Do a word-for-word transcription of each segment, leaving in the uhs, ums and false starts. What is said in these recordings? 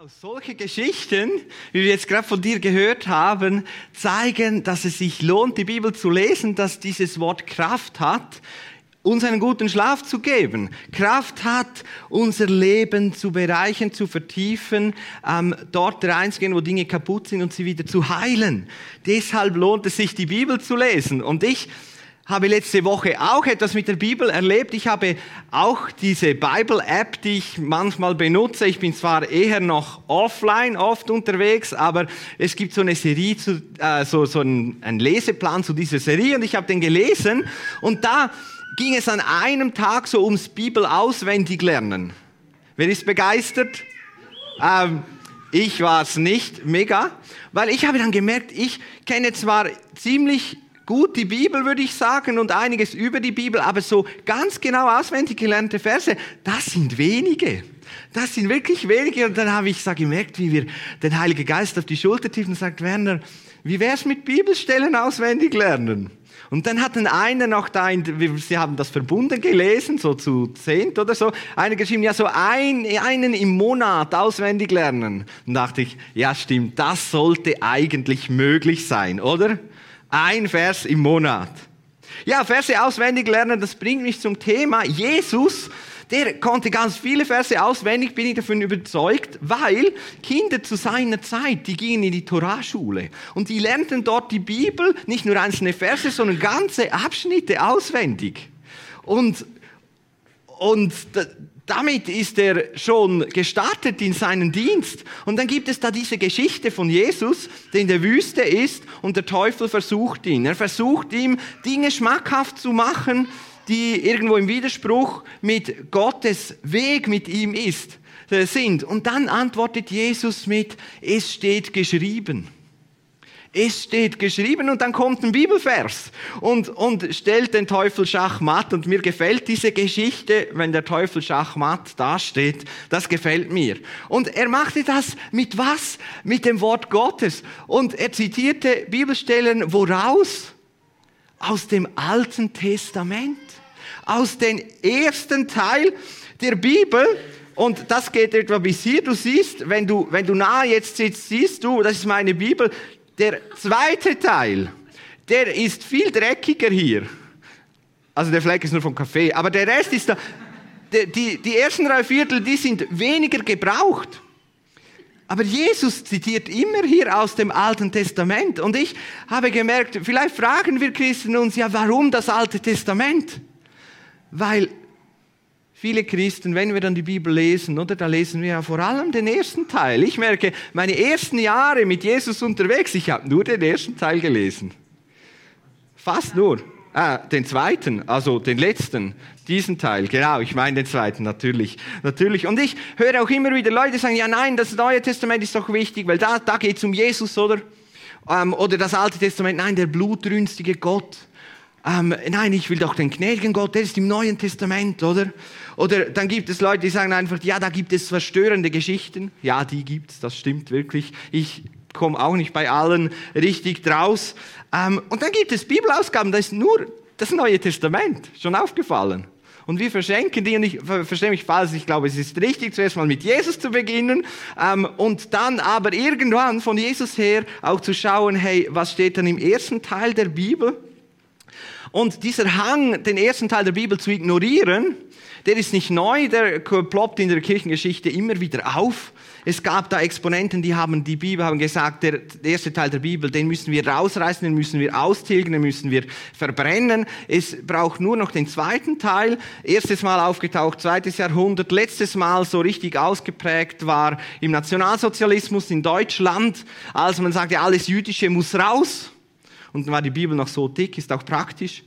Solche Geschichten, wie wir jetzt gerade von dir gehört haben, zeigen, dass es sich lohnt, die Bibel zu lesen, dass dieses Wort Kraft hat, uns einen guten Schlaf zu geben. Kraft hat, unser Leben zu bereichern, zu vertiefen, ähm, dort reinzugehen, wo Dinge kaputt sind und sie wieder zu heilen. Deshalb lohnt es sich, die Bibel zu lesen. Und ich habe letzte Woche auch etwas mit der Bibel erlebt. Ich habe auch diese Bible-App, die ich manchmal benutze. Ich bin zwar eher noch offline oft unterwegs, aber es gibt so eine Serie, zu, äh, so, so einen, einen Leseplan zu dieser Serie und ich habe den gelesen und da ging es an einem Tag so ums Bibel auswendig lernen. Wer ist begeistert? Ähm, ich war es nicht, mega, weil ich habe dann gemerkt, ich kenne zwar ziemlich gut die Bibel, würde ich sagen, und einiges über die Bibel, aber so ganz genau auswendig gelernte Verse, das sind wenige. Das sind wirklich wenige. Und dann habe ich so gemerkt, wie wir den Heiligen Geist auf die Schulter tippen und sagt, Werner, wie wär's mit Bibelstellen auswendig lernen? Und dann hatten einer noch da, in, sie haben das verbunden gelesen, so zu zehnt oder so, einer geschrieben, ja so ein, einen im Monat auswendig lernen. Und dachte ich, ja stimmt, das sollte eigentlich möglich sein, oder? Ein Vers im Monat. Ja, Verse auswendig lernen, das bringt mich zum Thema. Jesus, der konnte ganz viele Verse auswendig, bin ich davon überzeugt, weil Kinder zu seiner Zeit, die gingen in die Toraschule und die lernten dort die Bibel, nicht nur einzelne Verse, sondern ganze Abschnitte auswendig. Und, und damit ist er schon gestartet in seinen Dienst. Und dann gibt es da diese Geschichte von Jesus, der in der Wüste ist und der Teufel versucht ihn. Er versucht ihm, Dinge schmackhaft zu machen, die irgendwo im Widerspruch mit Gottes Weg mit ihm ist, äh, sind. Und dann antwortet Jesus mit, es steht geschrieben. Es steht geschrieben und dann kommt ein Bibelvers und, und stellt den Teufel schachmatt. Und mir gefällt diese Geschichte, wenn der Teufel schachmatt dasteht, das gefällt mir. Und er machte das mit was? Mit dem Wort Gottes. Und er zitierte Bibelstellen, woraus? Aus dem Alten Testament. Aus dem ersten Teil der Bibel. Und das geht etwa bis hier. Du siehst, wenn du, wenn du nah jetzt sitzt, siehst du, das ist meine Bibel. Der zweite Teil, der ist viel dreckiger hier. Also der Fleck ist nur vom Kaffee, aber der Rest ist da. Die, die ersten drei Viertel, die sind weniger gebraucht. Aber Jesus zitiert immer hier aus dem Alten Testament. Und ich habe gemerkt, vielleicht fragen wir Christen uns, ja, warum das Alte Testament? Weil viele Christen, wenn wir dann die Bibel lesen, oder, da lesen wir ja vor allem den ersten Teil. Ich merke, meine ersten Jahre mit Jesus unterwegs, ich habe nur den ersten Teil gelesen. Fast nur. Ah, den zweiten, also den letzten, diesen Teil. Genau, ich meine den zweiten, natürlich. natürlich. Und ich höre auch immer wieder Leute sagen, ja nein, das Neue Testament ist doch wichtig, weil da, da geht es um Jesus, oder? Ähm, oder das Alte Testament, nein, der blutrünstige Gott. Ähm, nein, ich will doch den gnädigen Gott, der ist im Neuen Testament, oder? Oder dann gibt es Leute, die sagen einfach, ja, da gibt es verstörende Geschichten. Ja, die gibt's, das stimmt wirklich. Ich komme auch nicht bei allen richtig draus. Ähm, und dann gibt es Bibelausgaben, da ist nur das Neue Testament, schon aufgefallen. Und wir verschenken die, und ich verstehe mich falsch, ich glaube, es ist richtig, zuerst mal mit Jesus zu beginnen ähm, und dann aber irgendwann von Jesus her auch zu schauen, hey, was steht dann im ersten Teil der Bibel? Und dieser Hang, den ersten Teil der Bibel zu ignorieren, der ist nicht neu, der ploppt in der Kirchengeschichte immer wieder auf. Es gab da Exponenten, die haben die Bibel, haben gesagt, der, der erste Teil der Bibel, den müssen wir rausreißen, den müssen wir austilgen, den müssen wir verbrennen. Es braucht nur noch den zweiten Teil. Erstes Mal aufgetaucht, zweites Jahrhundert, letztes Mal so richtig ausgeprägt war im Nationalsozialismus in Deutschland. Also man sagte, alles Jüdische muss raus. Und dann war die Bibel noch so dick, ist auch praktisch,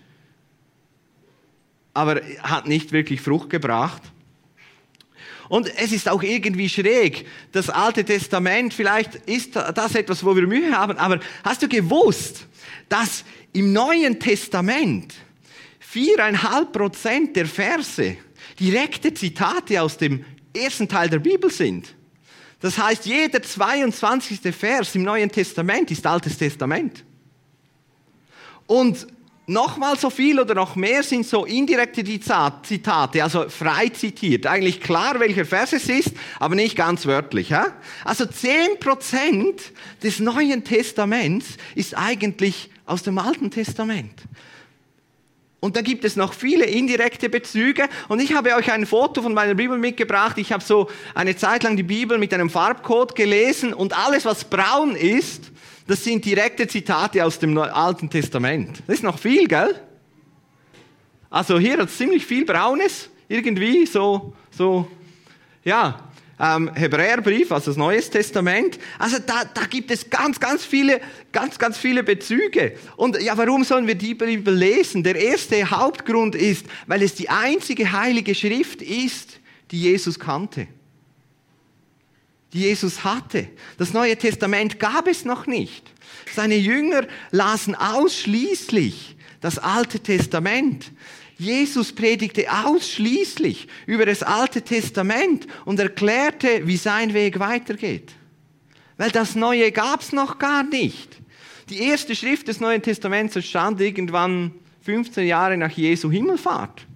aber hat nicht wirklich Frucht gebracht. Und es ist auch irgendwie schräg, das Alte Testament, vielleicht ist das etwas, wo wir Mühe haben, aber hast du gewusst, dass im Neuen Testament viereinhalb Prozent der Verse direkte Zitate aus dem ersten Teil der Bibel sind? Das heißt, jeder zweiundzwanzigste Vers im Neuen Testament ist Altes Testament. Und Nochmal so viel oder noch mehr sind so indirekte Zitate, also frei zitiert. Eigentlich klar, welcher Vers es ist, aber nicht ganz wörtlich. Ja? Also zehn Prozent des Neuen Testaments ist eigentlich aus dem Alten Testament. Und da gibt es noch viele indirekte Bezüge. Und ich habe euch ein Foto von meiner Bibel mitgebracht. Ich habe so eine Zeit lang die Bibel mit einem Farbcode gelesen. Und alles, was braun ist, das sind direkte Zitate aus dem Alten Testament. Das ist noch viel, gell? Also hier hat es ziemlich viel Braunes. Irgendwie so, so ja, ähm, Hebräerbrief, also das Neues Testament. Also da, da gibt es ganz, ganz viele, ganz, ganz viele Bezüge. Und ja, warum sollen wir die Bibel lesen? Der erste Hauptgrund ist, weil es die einzige heilige Schrift ist, die Jesus kannte. Die Jesus hatte. Das Neue Testament gab es noch nicht. Seine Jünger lasen ausschließlich das Alte Testament. Jesus predigte ausschließlich über das Alte Testament und erklärte, wie sein Weg weitergeht. Weil das Neue gab es noch gar nicht. Die erste Schrift des Neuen Testaments entstand irgendwann fünfzehn Jahre nach Jesu Himmelfahrt.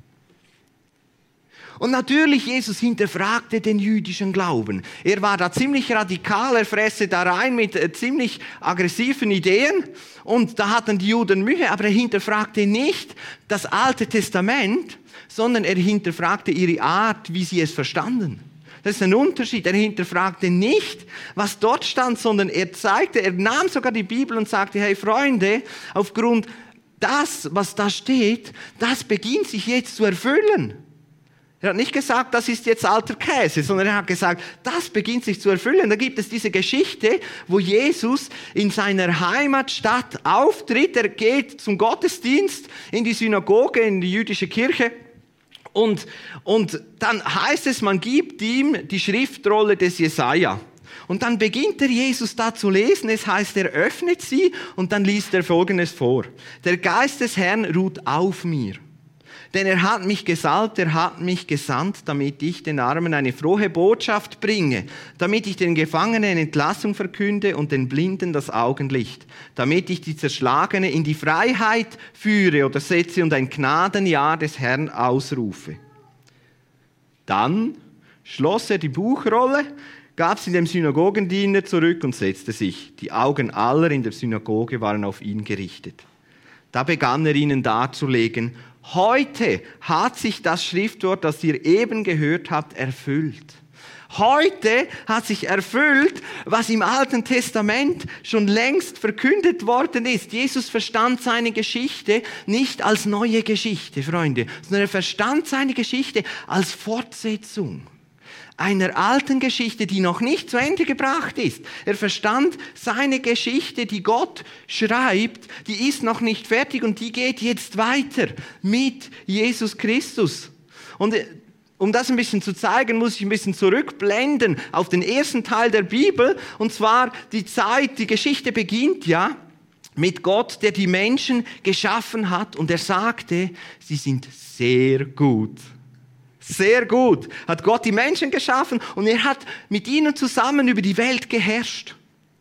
Und natürlich, Jesus hinterfragte den jüdischen Glauben. Er war da ziemlich radikal, er fresse da rein mit äh, ziemlich aggressiven Ideen. Und da hatten die Juden Mühe, aber er hinterfragte nicht das Alte Testament, sondern er hinterfragte ihre Art, wie sie es verstanden. Das ist ein Unterschied. Er hinterfragte nicht, was dort stand, sondern er zeigte, er nahm sogar die Bibel und sagte, hey Freunde, aufgrund das, was da steht, das beginnt sich jetzt zu erfüllen. Er hat nicht gesagt, das ist jetzt alter Käse, sondern er hat gesagt, das beginnt sich zu erfüllen. Da gibt es diese Geschichte, wo Jesus in seiner Heimatstadt auftritt. Er geht zum Gottesdienst in die Synagoge, in die jüdische Kirche. Und, und dann heißt es, man gibt ihm die Schriftrolle des Jesaja. Und dann beginnt der Jesus da zu lesen. Es heißt, er öffnet sie und dann liest er Folgendes vor. Der Geist des Herrn ruht auf mir. Denn er hat mich gesalbt, er hat mich gesandt, damit ich den Armen eine frohe Botschaft bringe, damit ich den Gefangenen Entlassung verkünde und den Blinden das Augenlicht, damit ich die Zerschlagene in die Freiheit führe oder setze und ein Gnadenjahr des Herrn ausrufe. Dann schloss er die Buchrolle, gab sie dem Synagogendiener zurück und setzte sich. Die Augen aller in der Synagoge waren auf ihn gerichtet. Da begann er ihnen darzulegen, heute hat sich das Schriftwort, das ihr eben gehört habt, erfüllt. Heute hat sich erfüllt, was im Alten Testament schon längst verkündet worden ist. Jesus verstand seine Geschichte nicht als neue Geschichte, Freunde, sondern er verstand seine Geschichte als Fortsetzung einer alten Geschichte, die noch nicht zu Ende gebracht ist. Er verstand seine Geschichte, die Gott schreibt, die ist noch nicht fertig und die geht jetzt weiter mit Jesus Christus. Und um das ein bisschen zu zeigen, muss ich ein bisschen zurückblenden auf den ersten Teil der Bibel. Und zwar die Zeit, die Geschichte beginnt ja mit Gott, der die Menschen geschaffen hat. Und er sagte, sie sind sehr gut. Sehr gut hat Gott die Menschen geschaffen und er hat mit ihnen zusammen über die Welt geherrscht.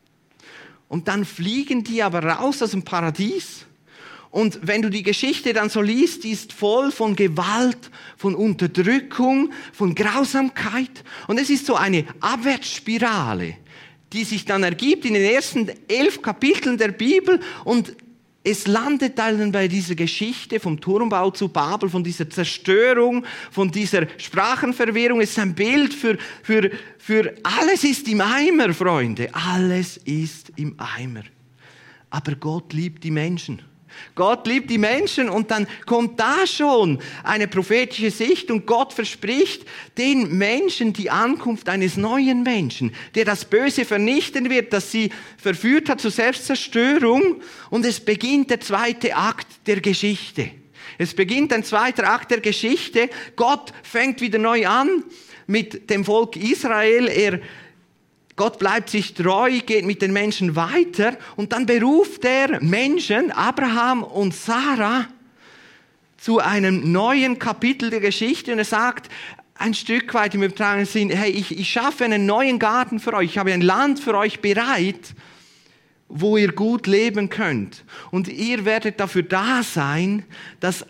Und dann fliegen die aber raus aus dem Paradies. Und wenn du die Geschichte dann so liest, die ist voll von Gewalt, von Unterdrückung, von Grausamkeit. Und es ist so eine Abwärtsspirale, die sich dann ergibt in den ersten elf Kapiteln der Bibel. Und es landet dann bei dieser Geschichte vom Turmbau zu Babel, von dieser Zerstörung, von dieser Sprachenverwirrung. Es ist ein Bild für, für, für alles ist im Eimer, Freunde. Alles ist im Eimer. Aber Gott liebt die Menschen. Gott liebt die Menschen und dann kommt da schon eine prophetische Sicht und Gott verspricht den Menschen die Ankunft eines neuen Menschen, der das Böse vernichten wird, das sie verführt hat zur Selbstzerstörung und es beginnt der zweite Akt der Geschichte. Es beginnt ein zweiter Akt der Geschichte. Gott fängt wieder neu an mit dem Volk Israel. Er Gott bleibt sich treu, geht mit den Menschen weiter und dann beruft er Menschen, Abraham und Sarah, zu einem neuen Kapitel der Geschichte und er sagt ein Stück weit im übertragenen Sinn, hey, ich, ich schaffe einen neuen Garten für euch, ich habe ein Land für euch bereit wo ihr gut leben könnt. Und ihr werdet dafür da sein, dass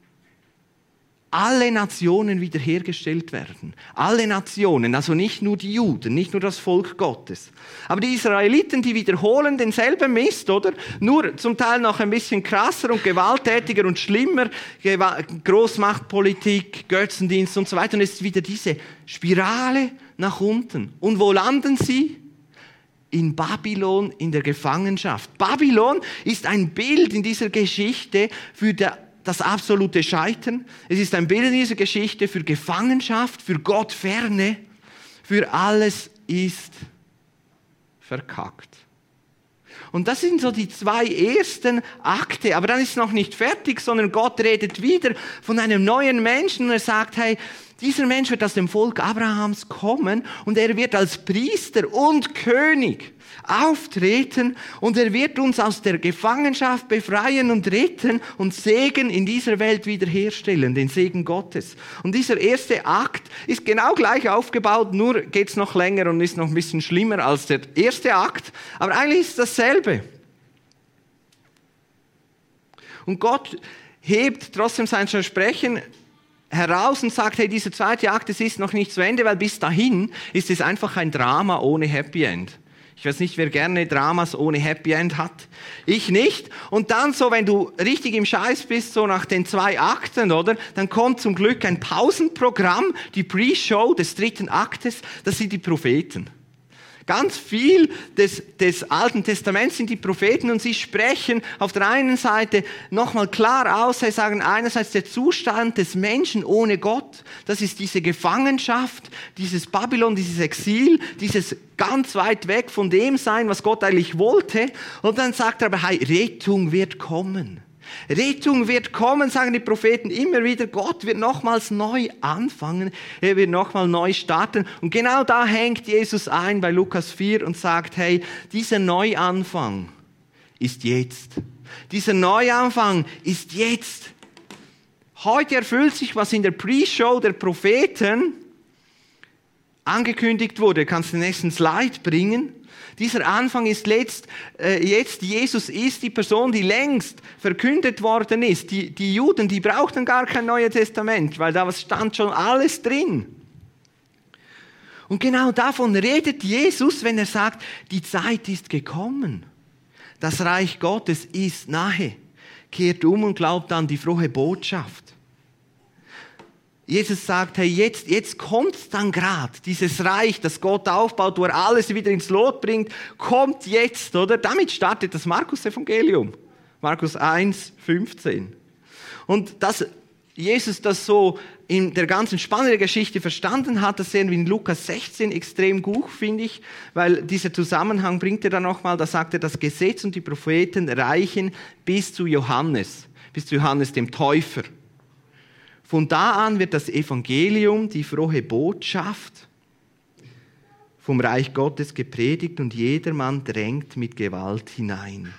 alle Nationen wiederhergestellt werden. Alle Nationen, also nicht nur die Juden, nicht nur das Volk Gottes. Aber die Israeliten, die wiederholen denselben Mist, oder? Nur zum Teil noch ein bisschen krasser und gewalttätiger und schlimmer. Großmachtpolitik, Götzendienst und so weiter. Und es ist wieder diese Spirale nach unten. Und wo landen sie? In Babylon, in der Gefangenschaft. Babylon ist ein Bild in dieser Geschichte für der das absolute Scheitern. Es ist ein Bild in dieser Geschichte für Gefangenschaft, für Gott Ferne, für alles ist verkackt. Und das sind so die zwei ersten Akte. Aber dann ist es noch nicht fertig, sondern Gott redet wieder von einem neuen Menschen und er sagt, hey, dieser Mensch wird aus dem Volk Abrahams kommen und er wird als Priester und König auftreten und er wird uns aus der Gefangenschaft befreien und retten und Segen in dieser Welt wiederherstellen, den Segen Gottes. Und dieser erste Akt ist genau gleich aufgebaut, nur geht's noch länger und ist noch ein bisschen schlimmer als der erste Akt, aber eigentlich ist es dasselbe. Und Gott hebt trotzdem sein Versprechen heraus und sagt, hey, dieser zweite Akt, es ist noch nicht zu Ende, weil bis dahin ist es einfach ein Drama ohne Happy End. Ich weiß nicht, wer gerne Dramas ohne Happy End hat. Ich nicht. Und dann so, wenn du richtig im Scheiß bist, so nach den zwei Akten, oder? Dann kommt zum Glück ein Pausenprogramm, die Pre-Show des dritten Aktes, das sind die Propheten. Ganz viel des, des Alten Testaments sind die Propheten und sie sprechen auf der einen Seite nochmal klar aus, sie sagen einerseits der Zustand des Menschen ohne Gott, das ist diese Gefangenschaft, dieses Babylon, dieses Exil, dieses ganz weit weg von dem sein, was Gott eigentlich wollte. Und dann sagt er aber, hey, Rettung wird kommen. Rettung wird kommen, sagen die Propheten immer wieder. Gott wird nochmals neu anfangen. Er wird nochmal neu starten. Und genau da hängt Jesus ein bei Lukas vier und sagt, hey, dieser Neuanfang ist jetzt. Dieser Neuanfang ist jetzt. Heute erfüllt sich, was in der Pre-Show der Propheten angekündigt wurde. Kannst du den nächsten Slide bringen? Dieser Anfang ist letzt, äh, jetzt, Jesus ist die Person, die längst verkündet worden ist. Die, die Juden, die brauchten gar kein Neues Testament, weil da stand schon alles drin. Und genau davon redet Jesus, wenn er sagt, die Zeit ist gekommen. Das Reich Gottes ist nahe. Kehrt um und glaubt an die frohe Botschaft. Jesus sagt, hey, jetzt, jetzt kommt dann gerade dieses Reich, das Gott aufbaut, wo er alles wieder ins Lot bringt, kommt jetzt, oder? Damit startet das Markus-Evangelium. Markus eins, fünfzehn. Und dass Jesus das so in der ganzen Spanne der Geschichte verstanden hat, das sehen wir in Lukas sechzehn extrem gut, finde ich, weil dieser Zusammenhang bringt er dann nochmal, da sagt er, das Gesetz und die Propheten reichen bis zu Johannes, bis zu Johannes dem Täufer. Von da an wird das Evangelium, die frohe Botschaft, vom Reich Gottes gepredigt und jedermann drängt mit Gewalt hinein.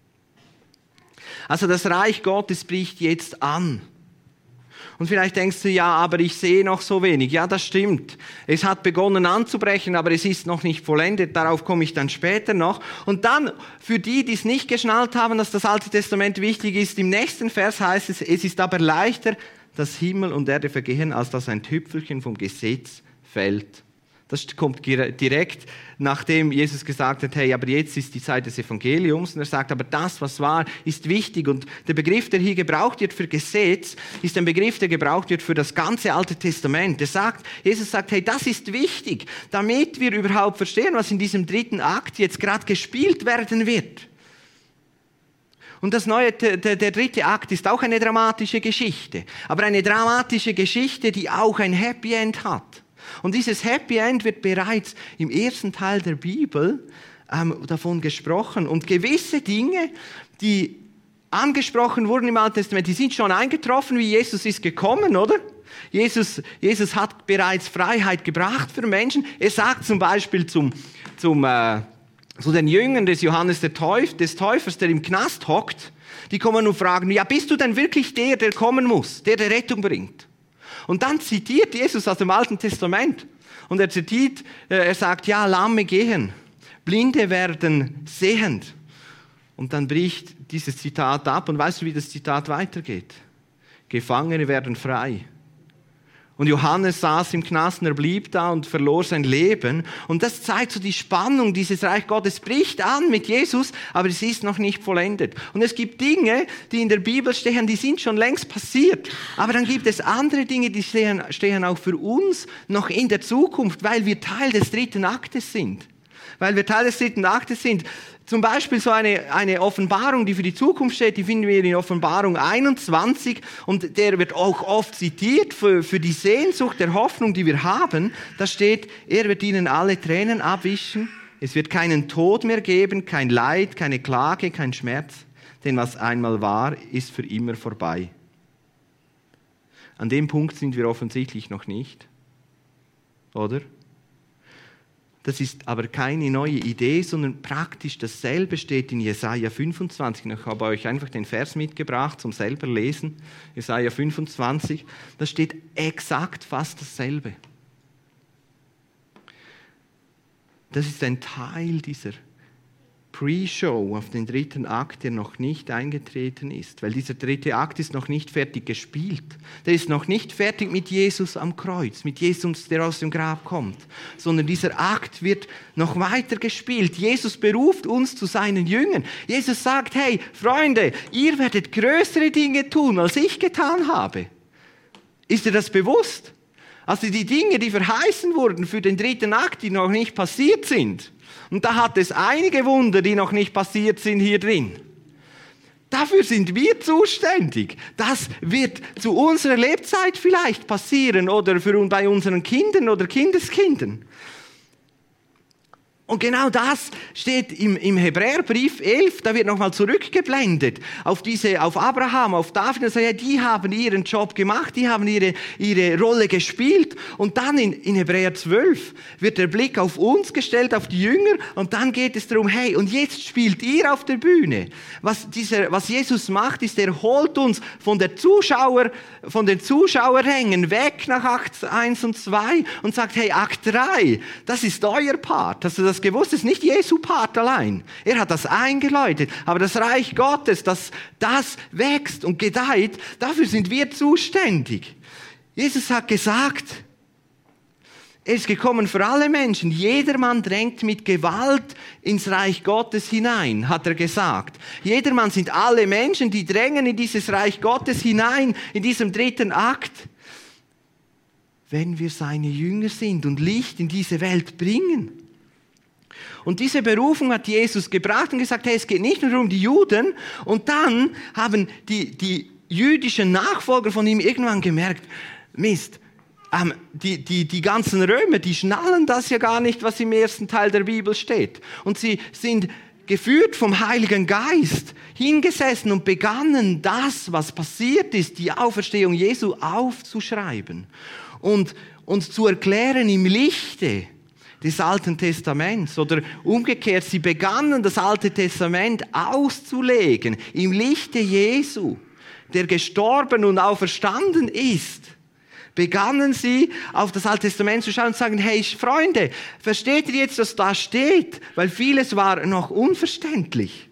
Also das Reich Gottes bricht jetzt an. Und vielleicht denkst du, ja, aber ich sehe noch so wenig. Ja, das stimmt. Es hat begonnen anzubrechen, aber es ist noch nicht vollendet. Darauf komme ich dann später noch. Und dann, für die, die es nicht geschnallt haben, dass das Alte Testament wichtig ist, im nächsten Vers heißt es, es ist aber leichter, dass Himmel und Erde vergehen, als dass ein Tüpfelchen vom Gesetz fällt. Das kommt direkt, nachdem Jesus gesagt hat, hey, aber jetzt ist die Zeit des Evangeliums. Und er sagt, aber das, was war, ist wichtig. Und der Begriff, der hier gebraucht wird für Gesetz, ist ein Begriff, der gebraucht wird für das ganze Alte Testament. Er sagt, Jesus sagt, hey, das ist wichtig, damit wir überhaupt verstehen, was in diesem dritten Akt jetzt gerade gespielt werden wird. Und das neue, der, der dritte Akt ist auch eine dramatische Geschichte. Aber eine dramatische Geschichte, die auch ein Happy End hat. Und dieses Happy End wird bereits im ersten Teil der Bibel ähm, davon gesprochen. Und gewisse Dinge, die angesprochen wurden im Alten Testament, die sind schon eingetroffen, wie Jesus ist gekommen, oder? Jesus, Jesus hat bereits Freiheit gebracht für Menschen. Er sagt zum Beispiel zum, zum äh, zu den Jüngern des Johannes der Täuf, des Täufers, der im Knast hockt, die kommen und fragen, ja, bist du denn wirklich der, der kommen muss, der, der Rettung bringt? Und dann zitiert Jesus aus dem Alten Testament. Und er zitiert, er sagt, ja, Lahme gehen, Blinde werden sehend, Und dann bricht dieses Zitat ab. Und weißt du, wie das Zitat weitergeht? Gefangene werden frei. Und Johannes saß im Knast und er blieb da und verlor sein Leben. Und das zeigt so die Spannung, dieses Reich Gottes bricht an mit Jesus, aber es ist noch nicht vollendet. Und es gibt Dinge, die in der Bibel stehen, die sind schon längst passiert. Aber dann gibt es andere Dinge, die stehen, stehen auch für uns noch in der Zukunft, weil wir Teil des dritten Aktes sind. Weil wir Teil des dritten Aktes sind. Zum Beispiel so eine, eine Offenbarung, die für die Zukunft steht, die finden wir in Offenbarung einundzwanzig und der wird auch oft zitiert für, für die Sehnsucht der Hoffnung, die wir haben. Da steht, er wird ihnen alle Tränen abwischen, es wird keinen Tod mehr geben, kein Leid, keine Klage, kein Schmerz, denn was einmal war, ist für immer vorbei. An dem Punkt sind wir offensichtlich noch nicht, oder? Das ist aber keine neue Idee, sondern praktisch dasselbe steht in Jesaja fünfundzwanzig. Ich habe euch einfach den Vers mitgebracht zum selber lesen. Jesaja fünfundzwanzig, da steht exakt fast dasselbe. Das ist ein Teil dieser Pre-Show auf den dritten Akt, der noch nicht eingetreten ist. Weil dieser dritte Akt ist noch nicht fertig gespielt. Der ist noch nicht fertig mit Jesus am Kreuz, mit Jesus, der aus dem Grab kommt. Sondern dieser Akt wird noch weiter gespielt. Jesus beruft uns zu seinen Jüngern. Jesus sagt, hey, Freunde, ihr werdet größere Dinge tun, als ich getan habe. Ist dir das bewusst? Also die Dinge, die verheißen wurden für den dritten Akt, die noch nicht passiert sind. Und da hat es einige Wunder, die noch nicht passiert sind hier drin. Dafür sind wir zuständig. Das wird zu unserer Lebzeit vielleicht passieren oder für, bei unseren Kindern oder Kindeskindern. Und genau das steht im, im Hebräerbrief elf, da wird nochmal zurückgeblendet auf diese, auf Abraham, auf David. Und sagt, ja, die haben ihren Job gemacht, die haben ihre, ihre Rolle gespielt. Und dann in, in Hebräer zwölf wird der Blick auf uns gestellt, auf die Jünger. Und dann geht es darum, hey, und jetzt spielt ihr auf der Bühne. Was, dieser, was Jesus macht, ist, er holt uns von der Zuschauer, von den Zuschauerrängen weg nach Akt eins und zwei und sagt, hey, Akt drei, das ist euer Part. Hast du das gewusst? Das ist nicht Jesu Part allein. Er hat das eingeläutet. Aber das Reich Gottes, das, das wächst und gedeiht, dafür sind wir zuständig. Jesus hat gesagt, er ist gekommen für alle Menschen. Jedermann drängt mit Gewalt ins Reich Gottes hinein, hat er gesagt. Jedermann sind alle Menschen, die drängen in dieses Reich Gottes hinein, in diesem dritten Akt. Wenn wir seine Jünger sind und Licht in diese Welt bringen. Und diese Berufung hat Jesus gebracht und gesagt, hey, es geht nicht nur um die Juden. Und dann haben die, die jüdischen Nachfolger von ihm irgendwann gemerkt, Mist, ähm, die, die, die ganzen Römer, die schnallen das ja gar nicht, was im ersten Teil der Bibel steht. Und sie sind geführt vom Heiligen Geist hingesessen und begannen das, was passiert ist, die Auferstehung Jesu aufzuschreiben und, und zu erklären im Lichte des Alten Testaments. Oder umgekehrt, sie begannen das Alte Testament auszulegen im Lichte Jesu, der gestorben und auferstanden ist. Begannen sie auf das Alte Testament zu schauen und sagen, hey Freunde, versteht ihr jetzt, was da steht? Weil vieles war noch unverständlich.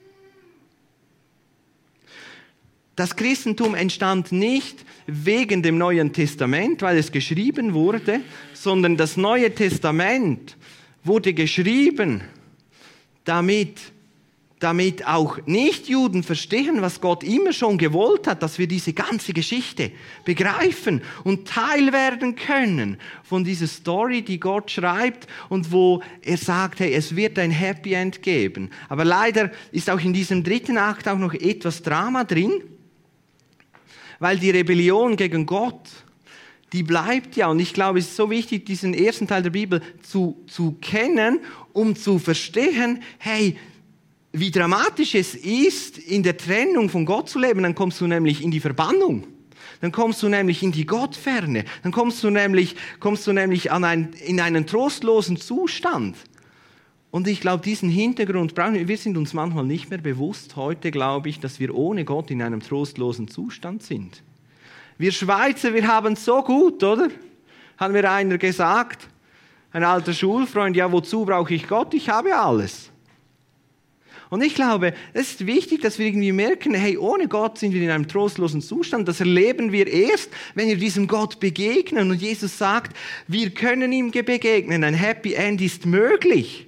Das Christentum entstand nicht wegen dem Neuen Testament, weil es geschrieben wurde, sondern das Neue Testament wurde geschrieben, damit, damit auch Nichtjuden verstehen, was Gott immer schon gewollt hat, dass wir diese ganze Geschichte begreifen und Teil werden können von dieser Story, die Gott schreibt und wo er sagt, hey, es wird ein Happy End geben. Aber leider ist auch in diesem dritten Akt auch noch etwas Drama drin, weil die Rebellion gegen Gott, die bleibt ja. Und ich glaube, es ist so wichtig, diesen ersten Teil der Bibel zu, zu kennen, um zu verstehen, hey, wie dramatisch es ist, in der Trennung von Gott zu leben. Dann kommst du nämlich in die Verbannung. Dann kommst du nämlich in die Gottferne. Dann kommst du nämlich, kommst du nämlich an ein, in einen trostlosen Zustand. Und ich glaube, diesen Hintergrund brauchen wir. Wir sind uns manchmal nicht mehr bewusst. Heute glaube ich, dass wir ohne Gott in einem trostlosen Zustand sind. Wir Schweizer, wir haben es so gut, oder? Hat mir einer gesagt, ein alter Schulfreund, ja, wozu brauche ich Gott? Ich habe alles. Und ich glaube, es ist wichtig, dass wir irgendwie merken, hey, ohne Gott sind wir in einem trostlosen Zustand. Das erleben wir erst, wenn wir diesem Gott begegnen. Und Jesus sagt, wir können ihm begegnen. Ein Happy End ist möglich.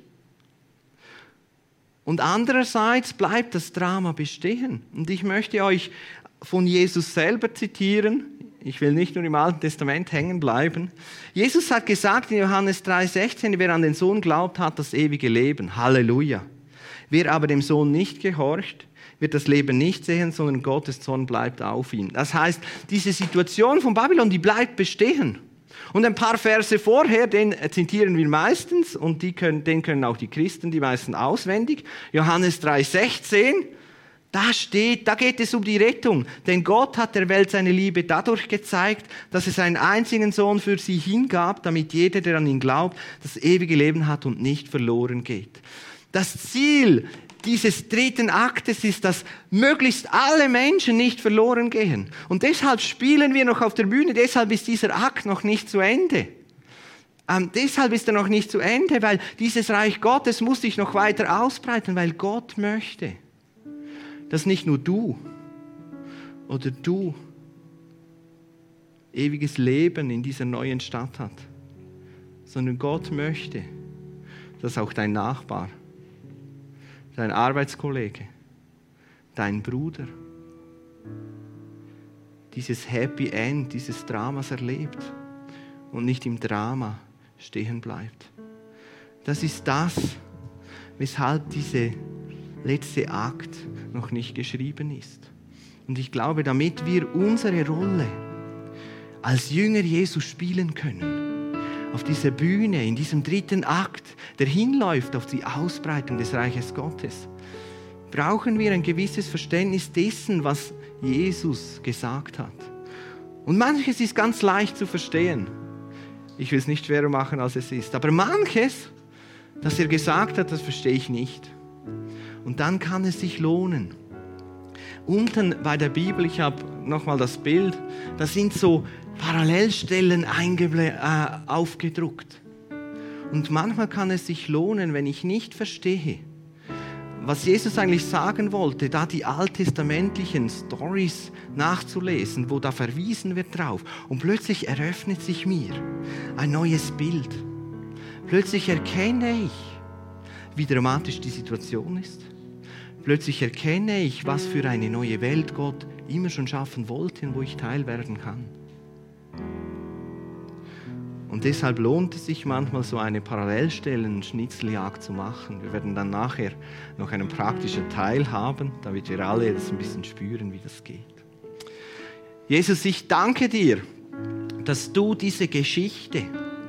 Und andererseits bleibt das Drama bestehen. Und ich möchte euch von Jesus selber zitieren. Ich will nicht nur im Alten Testament hängen bleiben. Jesus hat gesagt in Johannes drei sechzehn, wer an den Sohn glaubt, hat das ewige Leben. Halleluja. Wer aber dem Sohn nicht gehorcht, wird das Leben nicht sehen, sondern Gottes Zorn bleibt auf ihm. Das heißt, diese Situation von Babylon, die bleibt bestehen. Und ein paar Verse vorher, den zitieren wir meistens, und die können, den können auch die Christen, die meisten auswendig. Johannes drei sechzehn, da steht, da geht es um die Rettung. Denn Gott hat der Welt seine Liebe dadurch gezeigt, dass er seinen einzigen Sohn für sie hingab, damit jeder, der an ihn glaubt, das ewige Leben hat und nicht verloren geht. Das Ziel dieses dritten Aktes ist, dass möglichst alle Menschen nicht verloren gehen. Und deshalb spielen wir noch auf der Bühne, deshalb ist dieser Akt noch nicht zu Ende. Ähm, deshalb ist er noch nicht zu Ende, weil dieses Reich Gottes muss sich noch weiter ausbreiten, weil Gott möchte, dass nicht nur du oder du ewiges Leben in dieser neuen Stadt hat, sondern Gott möchte, dass auch dein Nachbar, dein Arbeitskollege, dein Bruder dieses Happy End, dieses Dramas erlebt und nicht im Drama stehen bleibt. Das ist das, weshalb dieser letzte Akt noch nicht geschrieben ist. Und ich glaube, damit wir unsere Rolle als Jünger Jesus spielen können, auf dieser Bühne, in diesem dritten Akt, der hinläuft auf die Ausbreitung des Reiches Gottes, brauchen wir ein gewisses Verständnis dessen, was Jesus gesagt hat. Und manches ist ganz leicht zu verstehen. Ich will es nicht schwerer machen, als es ist. Aber manches, das er gesagt hat, das verstehe ich nicht. Und dann kann es sich lohnen. Unten bei der Bibel, ich habe nochmal das Bild, da sind so Parallelstellen eingeble- äh, aufgedruckt. Und manchmal kann es sich lohnen, wenn ich nicht verstehe, was Jesus eigentlich sagen wollte, da die alttestamentlichen Storys nachzulesen, wo da verwiesen wird drauf. Und plötzlich eröffnet sich mir ein neues Bild. Plötzlich erkenne ich, wie dramatisch die Situation ist. Plötzlich erkenne ich, was für eine neue Welt Gott immer schon schaffen wollte und wo ich Teil werden kann. Und deshalb lohnt es sich manchmal, so eine Parallelstellen-Schnitzeljagd zu machen. Wir werden dann nachher noch einen praktischen Teil haben, damit wir alle das ein bisschen spüren, wie das geht. Jesus, ich danke dir, dass du diese Geschichte,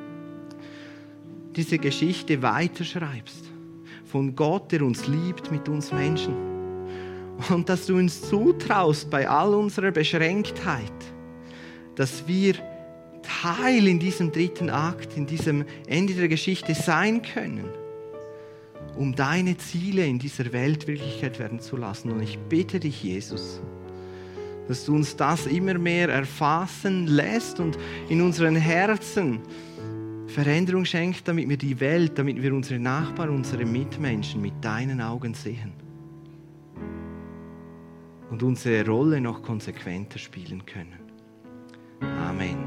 diese Geschichte weiterschreibst. Von Gott, der uns liebt mit uns Menschen. Und dass du uns zutraust, bei all unserer Beschränktheit, dass wir Teil in diesem dritten Akt, in diesem Ende der Geschichte sein können, um deine Ziele in dieser Welt Wirklichkeit werden zu lassen. Und ich bitte dich, Jesus, dass du uns das immer mehr erfassen lässt und in unseren Herzen Veränderung schenkt, damit wir die Welt, damit wir unsere Nachbarn, unsere Mitmenschen mit deinen Augen sehen und unsere Rolle noch konsequenter spielen können. Amen.